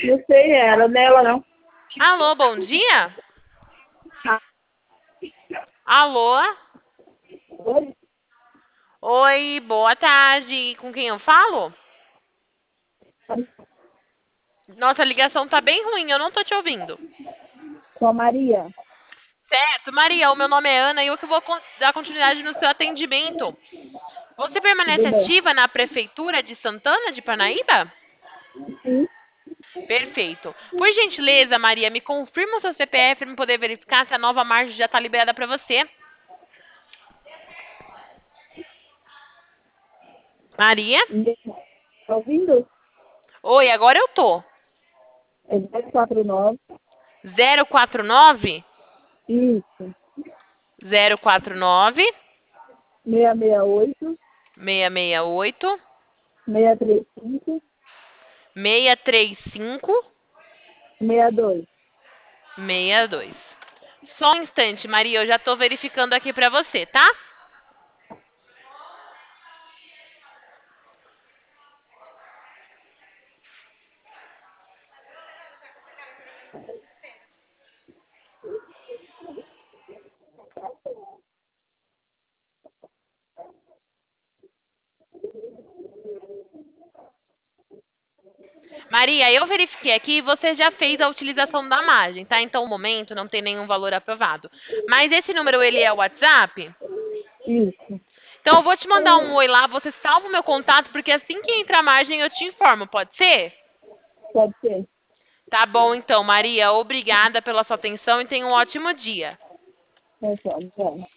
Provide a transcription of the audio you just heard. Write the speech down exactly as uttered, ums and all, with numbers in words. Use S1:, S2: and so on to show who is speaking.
S1: Não sei ela, nela não.
S2: Alô, bom dia?
S1: Ah,
S2: Alô?
S1: oi?
S2: Oi, boa tarde. Com quem eu falo? Nossa, a ligação tá bem ruim, eu não tô te ouvindo.
S1: Com a Maria.
S2: Certo, Maria, o meu nome é Ana e eu que vou con- dar continuidade no seu atendimento. Você permanece
S1: Tudo bem?
S2: ativa na Prefeitura de Santana de Parnaíba?
S1: Sim.
S2: Perfeito. Por gentileza, Maria, me confirma o seu C P F para eu poder verificar se a nova margem já está liberada para você. Maria?
S1: Tá ouvindo?
S2: Oi, agora eu tô.
S1: É zero quatro nove.
S2: Zero quatro nove
S1: Isso.
S2: zero quatro nove
S1: seis seis oito.
S2: seis seis oito
S1: seis três cinco.
S2: seis três cinco
S1: seis dois.
S2: seis dois. Só um instante, Maria, eu já tô verificando aqui para você, tá? Maria, eu verifiquei aqui e você já fez a utilização da margem, tá? Então, no momento, não tem nenhum valor aprovado. Mas esse número, ele é o WhatsApp?
S1: Isso.
S2: Então, eu vou te mandar um oi lá, você salva o meu contato, porque assim que entra a margem, eu te informo, pode ser?
S1: Pode ser.
S2: Tá bom, então, Maria. Obrigada pela sua atenção e tenha um ótimo dia.
S1: Então, então.